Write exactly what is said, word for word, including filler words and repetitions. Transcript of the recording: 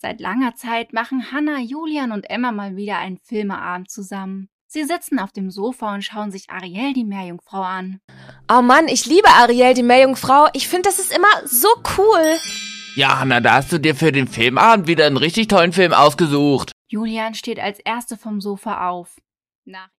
Seit langer Zeit machen Hannah, Julian und Emma mal wieder einen Filmeabend zusammen. Sie sitzen auf dem Sofa und schauen sich Ariel, die Meerjungfrau, an. Oh Mann, ich liebe Ariel, die Meerjungfrau. Ich finde, das ist immer so cool. Ja, Hannah, da hast du dir für den Filmabend wieder einen richtig tollen Film ausgesucht. Julian steht als Erste vom Sofa auf. Nach